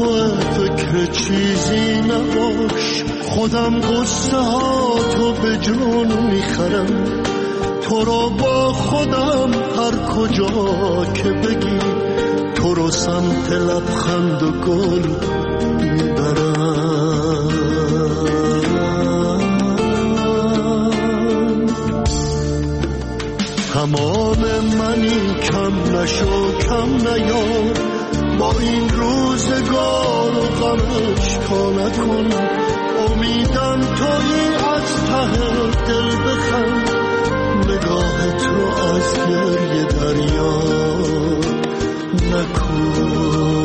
تو فکر چیزی نباش، خودم قصه ها تو به جون میخرم، تو رو با خودم هر کجا که بگی، تو رو سمت لبخند و گل میبرم. تمام منی، کم نشو کم نیار، با این روزگار و غمش تا نکن، امیدم تویی از ته دل بخند، نگاهت رو از گریه دریا نکن.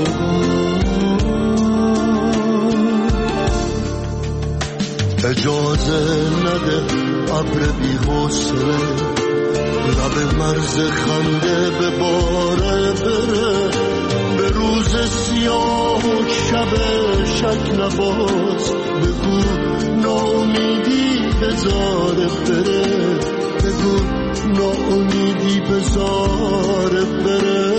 اجازه نده ابر بی‌حوصله لب مرز خنده به باره بره، به روز سیاه و شب شک نباز، بگو ناامیدی بذاره بره، بگو ناامیدی بذاره بره.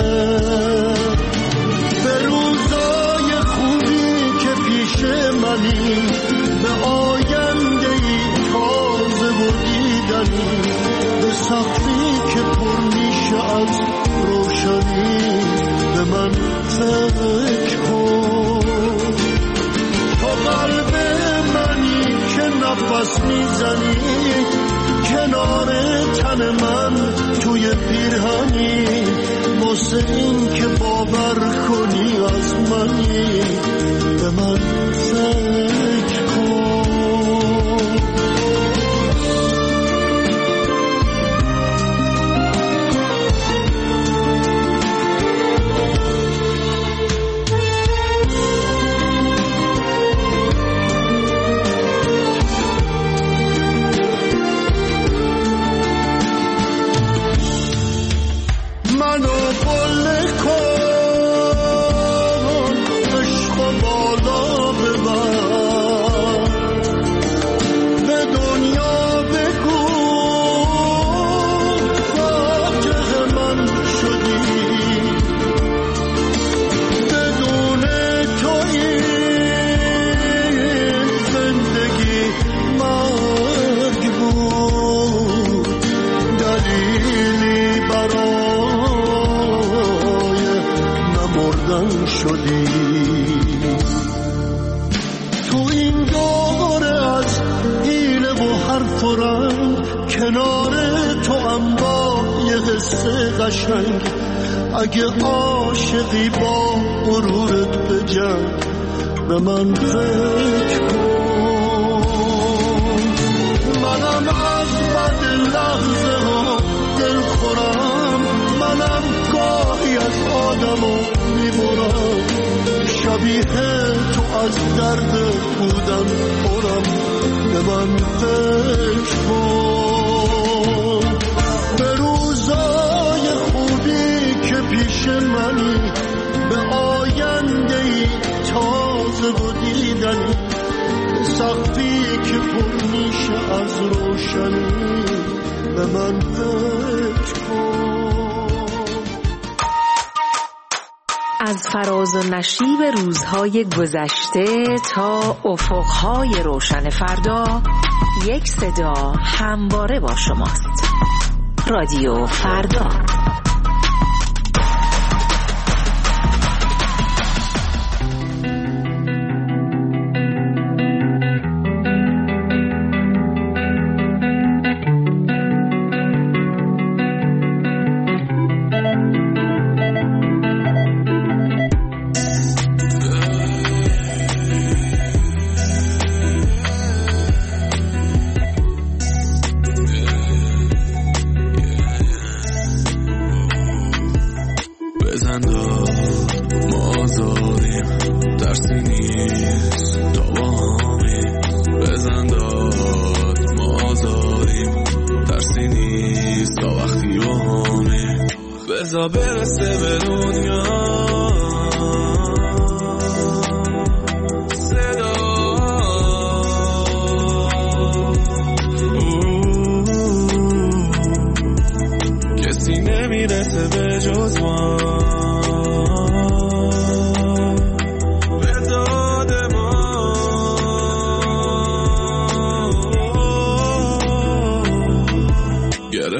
به روزای خوبی که پیش منی، به آینده‌ای تازه و دیدنی، به سقفی که پر میشه از روشنی، به من فکر کن. تو قلب منی که نفس میزنی، کنار تن من توی پیرهنی، واسه این که باور کنی از منی، به من فکر کن. شدی تو این دوره از حیله و حرف و رنگ، کنار تو هم با یه قصه قشنگ، اگه عاشقی با غرورت بجنگ، به من فکر کن. منم از بد لحظه ها دل خورم، منم گاهی از آدمو میبرم، شبیه تو از درد بودم پرم، به من فکر کن. به روزای خوبی که پیش منی، به آینده‌ای تازه و دیدنی، به سقفی که پر میشه از روشنی، به من فکر کن. از فراز و نشیب روزهای گذشته تا افقهای روشن فردا، یک صدا همواره با شماست. رادیو فردا. برسه به دنیا صدا، کسی نمیرسه به جز ما،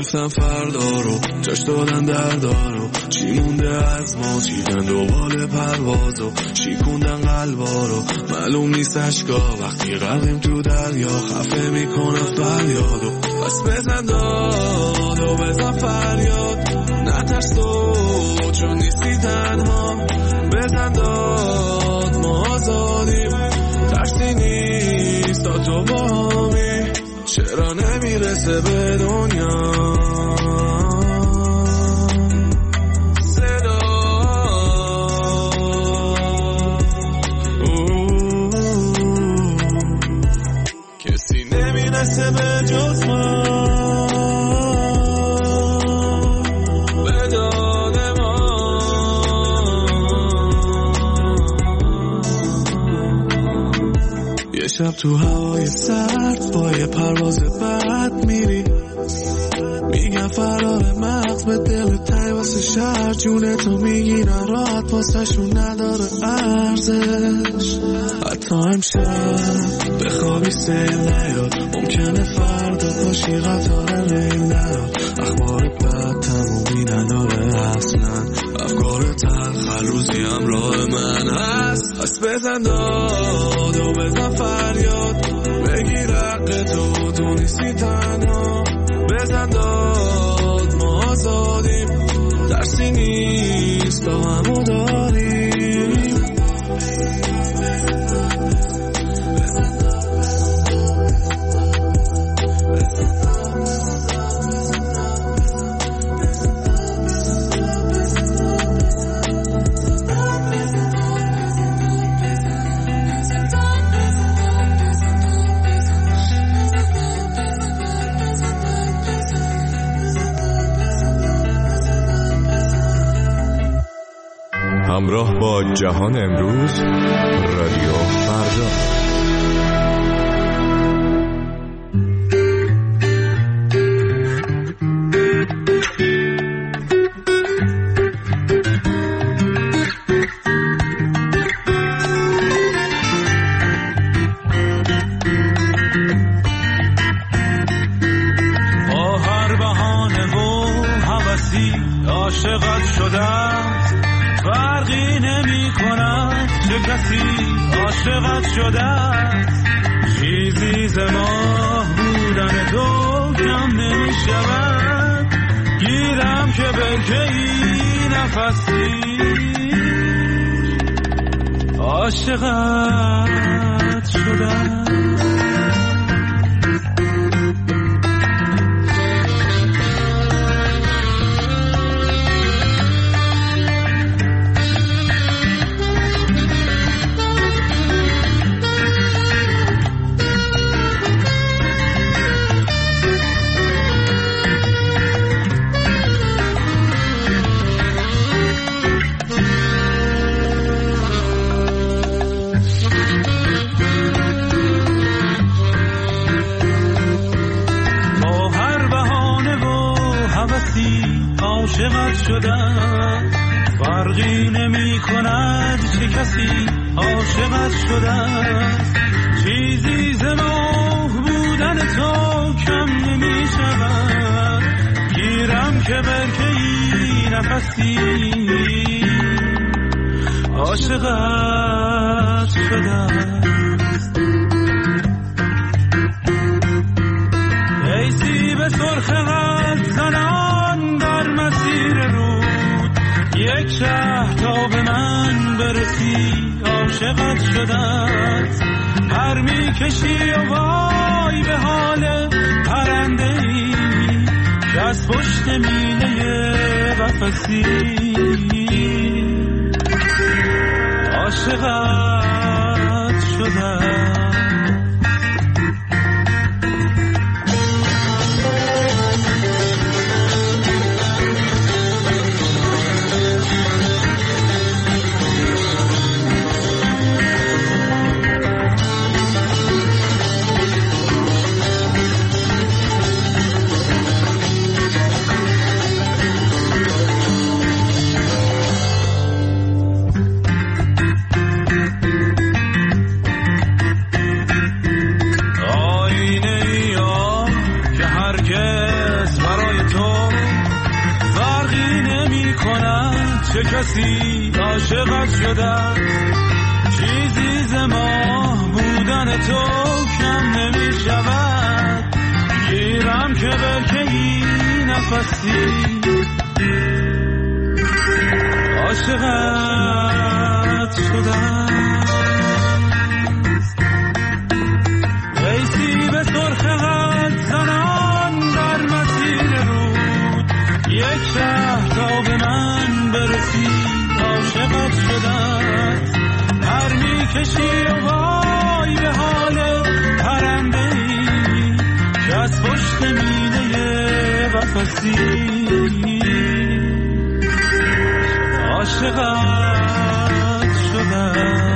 گرفتم فردا رو، جاش دادن دردا رو. چی مونده از ما، چیدن دوباره پروازو، شیکوندن قلبا رو. معلوم نیست اشکا وقتی غرقیم تو دریا، خفه میکنه فریادو. پس بزن داد و بزن فریاد، نترس تو چون نیستی تنها. بزن داد ما آزادیم، ترسی نیست تا تو با همی. چرا نمیرسه به دنیا صدا؟ کسی نمیرسه به جز من، به داد ما. یه شب تو هوای سرد با یه پرواز بد میری، میگن فرار مغز به دل تای واسه شهر. جونتو میگیرن راحت واسه شون نداره ارزش. حتی امشب بخوابی سیل نیاد، ممکنه فردا باشی قطار ریل نیاد. اخبار بد تمومی نداره اصلا، افکار تلخ روزی همراه من هست. پس بزن داد و بزن فریاد، بگیر حق تو نیستی تنها. بزن داد ما آزادیم، ترسی نیست با همو داریم. همراه با جهان امروز، رادیو فردا. با هر بهانه و هوسی عاشقت شدم، فرقی نمی کند چه کسی عاشقت شده است. چیزی ز ماه بودن تو کم نمی شود، گیرم که برکه‌ای نفسی عاشقت شده است. عاشقت شدم، فرقی نمی کند چه کسی عاشقت شدم. چیزی ز ماه بودن تو کم نمی شود، گیرم که برکه‌ای نفسی عاشقت شدم. ایسی به سرخ قد زنان در مسیر رود، یک شهر تا به من برسی عاشقت شدم. پر میکشی و وای به حال پرنده‌ای که از پشت میله قفسی عاشقت شدم. کند چه کسی عاشقت شده، چیزی ز ماه بودن تو کم نمی شود، گیرم که برکهی نفسی عاشقت شدم. ایسی به سرخ قد زنان در مسیر رود، یک شهر تا به من برسی عاشقت شدم. پر می کشی و وای به حال پرنده‌ای که از پشت مینه قفسی عاشقت شدم.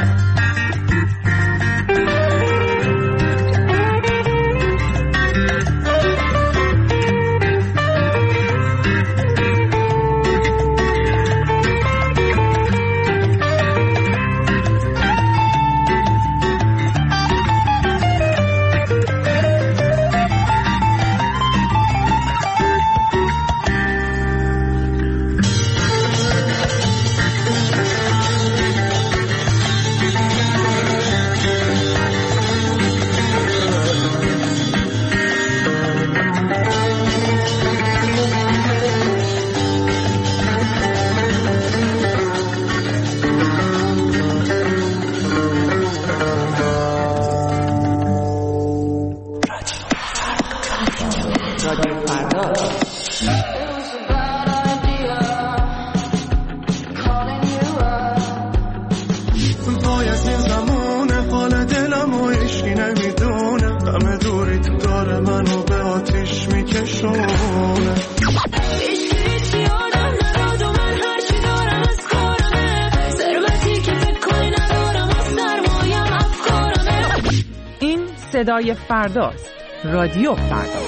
صدای فرداست. رادیو فردا.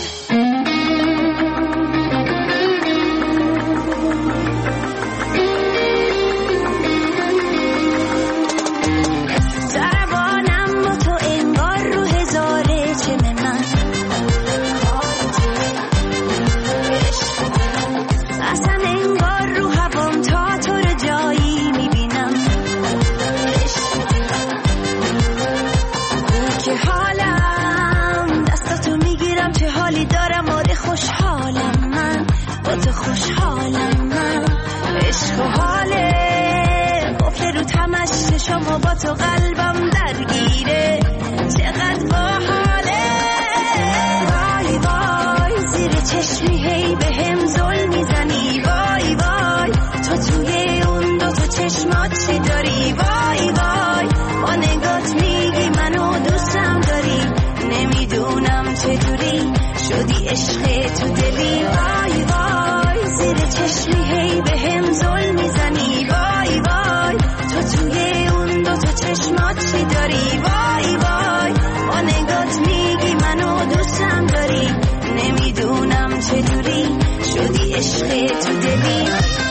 شما با تو قلبم درگیره، چقدر باحاله. وای وای زیر چشمی هی به هم زل میزنی، وای وای تو توی اون دو تا چشمات چی داری، وای وای با نگات میگی منو دوستم داری، نمیدونم چجوری شدی عشق تو دلی. وای وای زیر چشمی هی به هم زل میزنی، وای وای تو توی چشمات چی داری، وای وای با نگات میگی منو دوستم داری، نمیدونم چجوری شدی عشق تو دلی.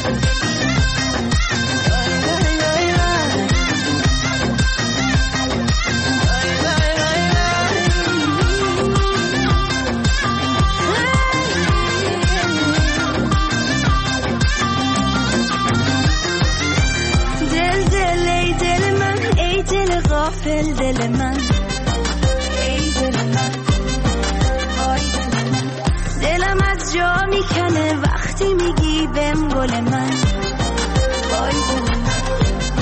غافل دل من، ای دل من، وای دل من، دلم از جا میکنه وقتی میگی بهم گل من، وای دل من.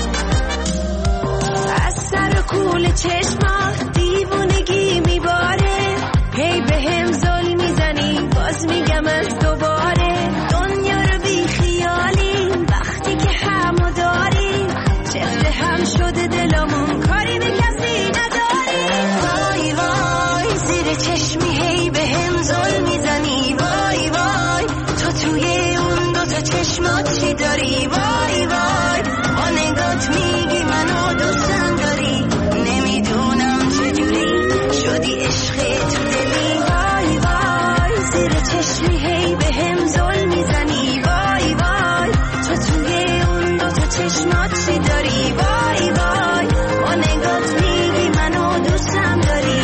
از سر کول چشمات دیوونگی میباره، هی بهم زل میزنی باز میگم از دوباره، دنیا رو بی خیالی وقتی که همو داری، چهره هم شده دلمون کاری به کسی نداری. وای وای زیر چشمی هی به هم زل میزنی، وای وای تو توی اون دو تا چشمات چی داری، وای وای با نگات میگی منو دوستم داری، نمیدونم چجوری شدی عشق تو دلی. وای وای زیر چشمی هی به هم زل میزنی، وای وای تو توی اون دو تا چشمات چی داری، وای وای با نگات میگی منو دوستم داری،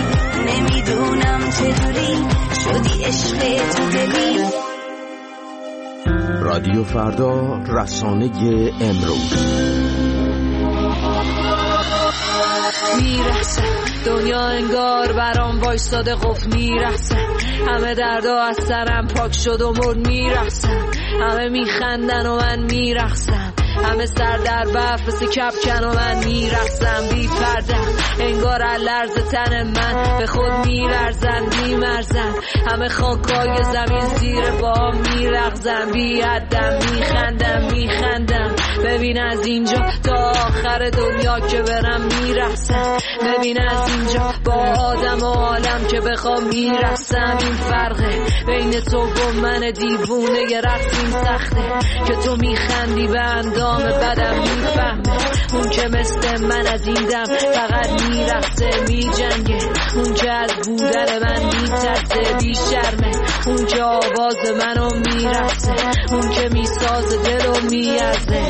نمیدونم چجوری شدی عشق تو دلی. رادیو فردا، رسانه امروز. میرسه دنیا انگار برام وایستاده قفل میرسه، همه دردا از سرم پاک شد و مرد میرسه، همه میخندن و من میرقصم، همه سر در برف مثل کپکن و من میرقصم بی پرده، انگار لرز تن من به خود میلرزن میمرزن، همه خاکای زمین زیر پا میرقصن بی حدم میخندم ببین از اینجا تا آخر دنیا که برم میرقصم، ببین از اینجا با آدم و عالم که بخوام میرقصم، این فرقه بین تو و من دیوونه یه رقصیم سخته که تو میخندی به اندام بدم میفهمه، اون که مثل من از این دم فقط میرقصه میجنگه، اون که از بودن من میترسه بی شرمه، اون که آواز منو میرقصه، اون که میسازه دلو میارزه.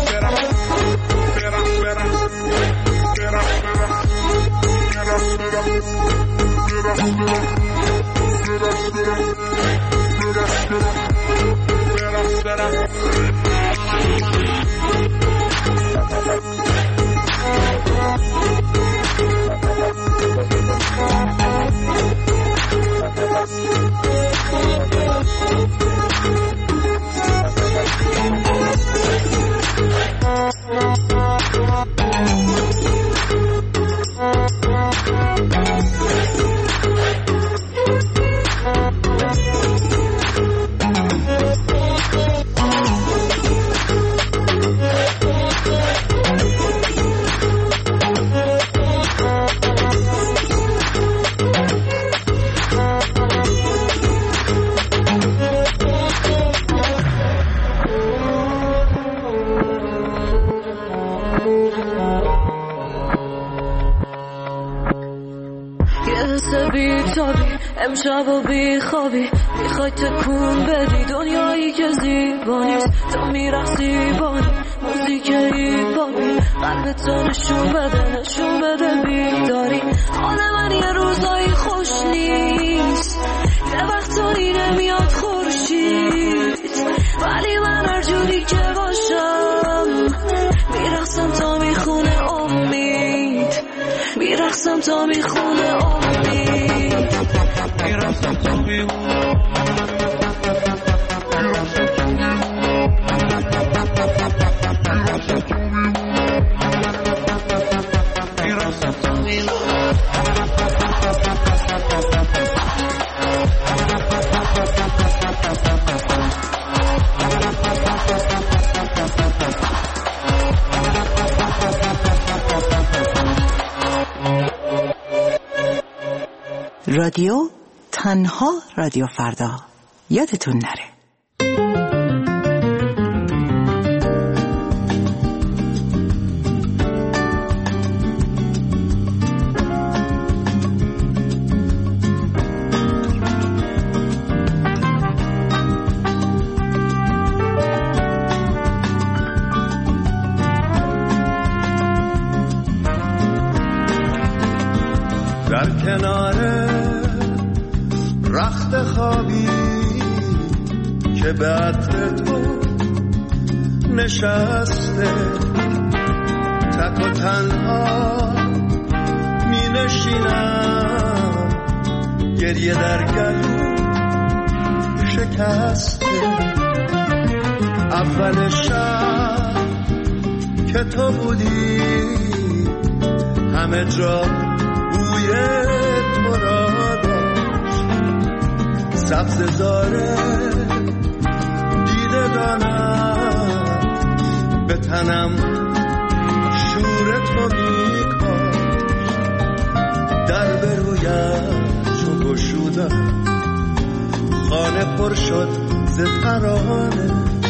امشب و بی خوابی میخوای تکون بدی دنیایی که زیبا نیست، تو میرقصی بانی موزیک هیپاپی، قلبتو نشون بده بیداری، حال من یه روزایی خوش نیست، یه وقتایی نمیاد خورشید، ولی من هر جوری که باشم میرقصم تا میخونه امید، میرقصم تا میخونه امید. میرقصم تا میخونه رادیو تنها رادیو فردا، یادتون نره. در کنار رخت خوابی که به عطر تو نشسته، تک و تنها می نشینم، گریه در گلو شکسته، اول شب که تو بودی همه جا بوی تو را داشت، سبز زاره دیدگانم به تنم شور تو میکاشت، در به رویت چو گشودم خانه پر شد ز ترانه،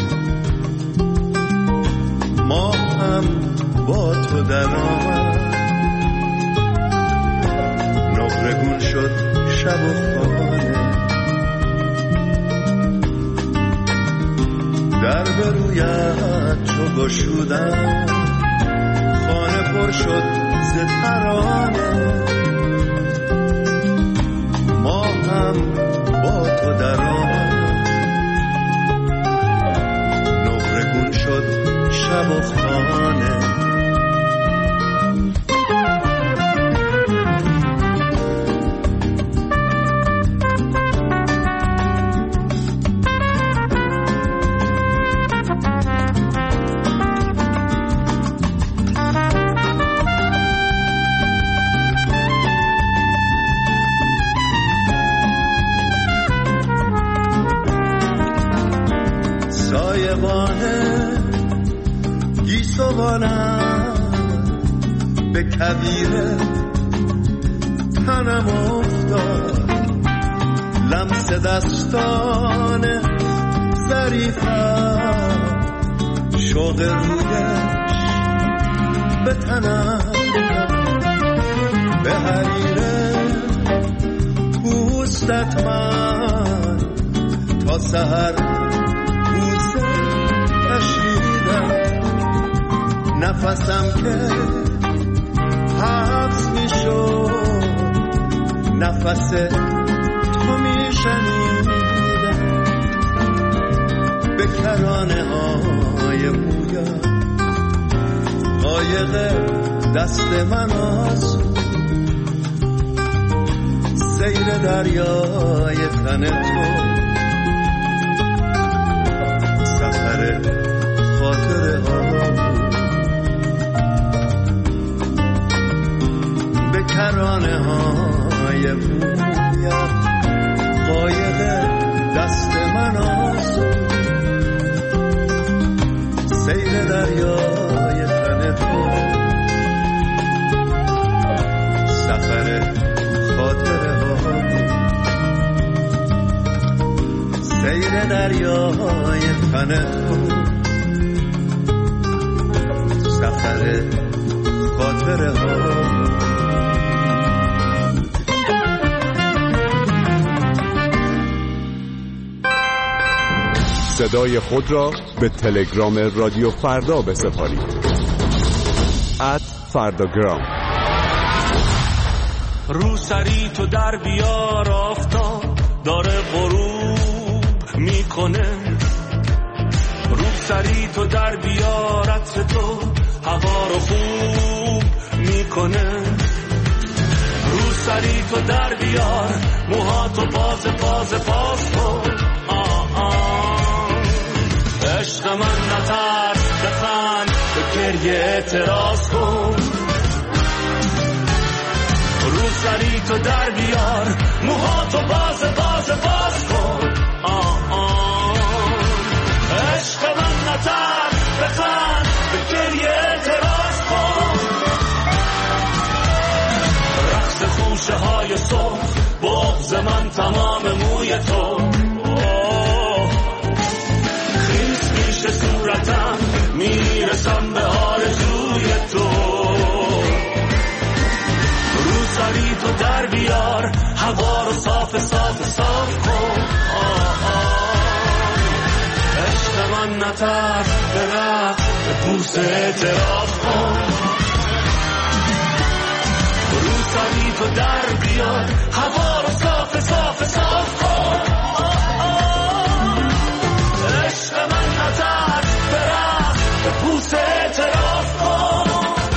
ما هم با تو در آمد، نقرگون شد شب و خانه، در به رویت چو گشودم خانه پر شد ز ترانه، ما هم با تو در آمد، شب و خانه. به کویر تنم افتاد، لمس دستان ظریفم، شوق رویش به تنم، به حریر پوستت من تا سحر بوسه کشیدم. نفسم که حبس میشد، نفس تو میشنیدم. به کرانه های مویا قایق دست من آسود، سیر دریای تن تو، سفر خاطر ها به کرانه های مویا قایق دست من آسود، سیر دریای تن تو، سفر خاطره ها، سیر دریای تن تو، سفر خاطره ها. صدای خود را به تلگرام رادیو فردا بسپارید. @فرداگرام. رو سری تو در بیار، آفتاب داره غروب میکنه. رو سری تو در بیار، عطر تو هوا رو خوب میکنه. رو سری تو در بیار، موهاتو باز کن. عشق من نترس، بخند، به گریه اعتراض کن. رو سری تو در بیار، موهاتو باز کن. عشق من نترس، بخند، به گریه اعتراض کن. رقص خوشه های صبح، بغض من تمام موی تو. صورتم میرسم به آرزوی تو. رو سری تو در بیار، هوا رو صاف کن. عشق من نترس، به رقص به بوسه اعتراف کن. رو سری تو در بیار، هوا رو صاف کن. عشق من نترس، به پوست اعتراف کن.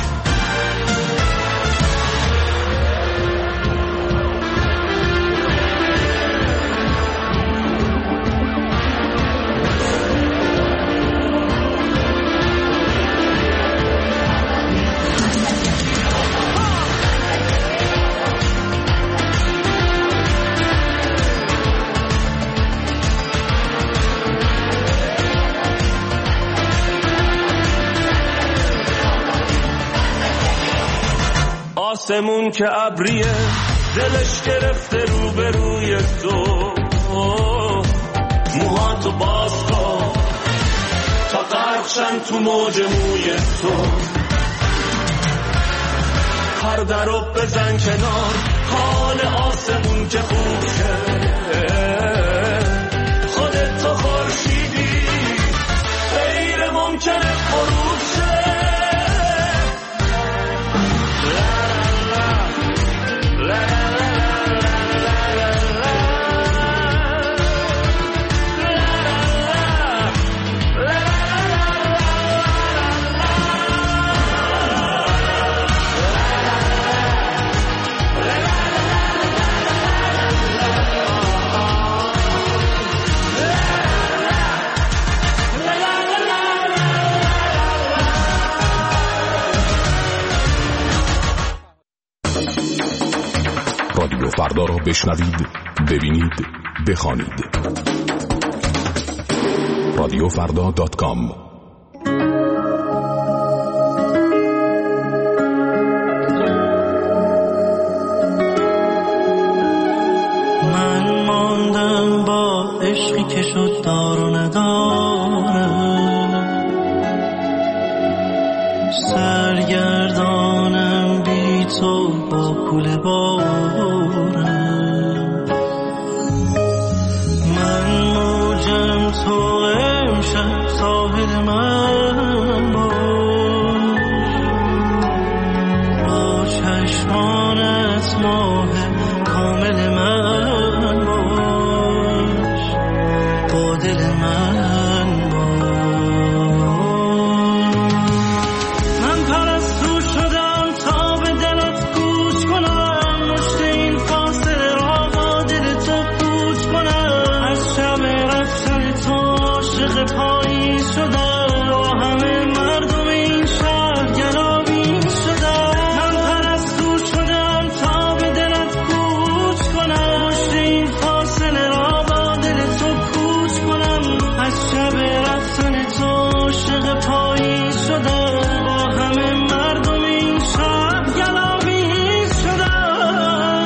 آسمون که ابریه، دلش گرفته روبروی تو. موهاتو باز کن تا غرقشن تو موج موی تو. پرده رو بزن کنار، حال آسمون که خوب شه. خودت تو خورشیدی، غیر ممکنه غروب شه. فردا را بشنوید، ببینید، بخوانید. رادیوفردا.com. من ماندم با عشقی که شد دار و نداره، سرگردانم بی تو با کوله باره. من موجم تو امشب ساحل من باش، با چشمانت ماه کامل من باش، با دل من باش. من پرستو شدم تا به دلت گوش کنم، مشت این فاصله را با دل تو پوچ کنم. از شب رفتن تو عاشق پایی شدم، با همه مردم این شهر گلاویز شدم. من پرستو شدم تا به دلت گوش کنم، مشت این فاصله را با دل تو پوچ کنم. از شب رفتن تو عاشق پایی شدم، با همه مردم این شهر گلاویز شدم.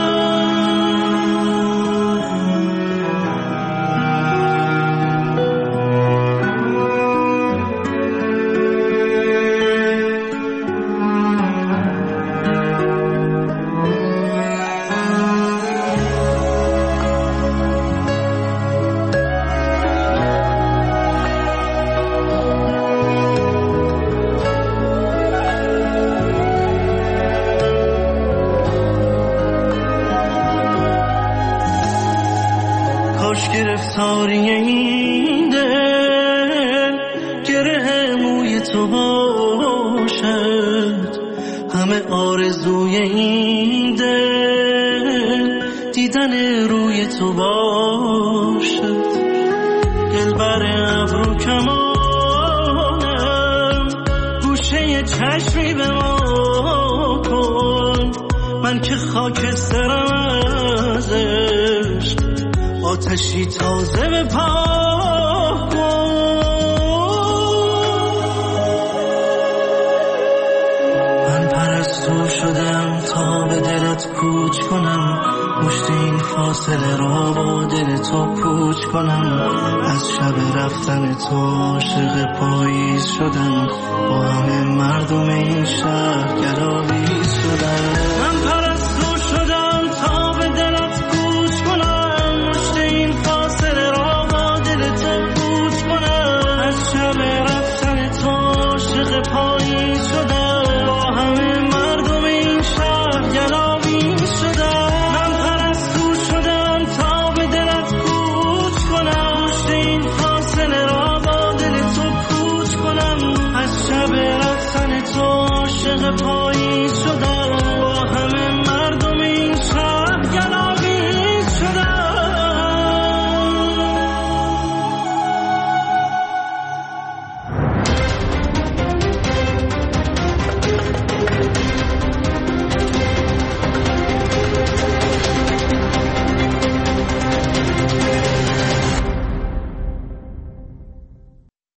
کاش گرفتاری این دل گره موی تو باشد، همه آرزوی این دل دیدن روی تو باشد. دلبر ابرو کمانم، گوشه چشمی به ما کن. من که خاکسترم از عشق، آتشی تازه به پا کن. من پرستو شدم تا به دلت کوچ کنم، مشت این فاصله را با دل تو پوچ کنم. از شب رفتن تو عاشق پاییز شدم، با همه مردم این شهر گلاویز شدم. من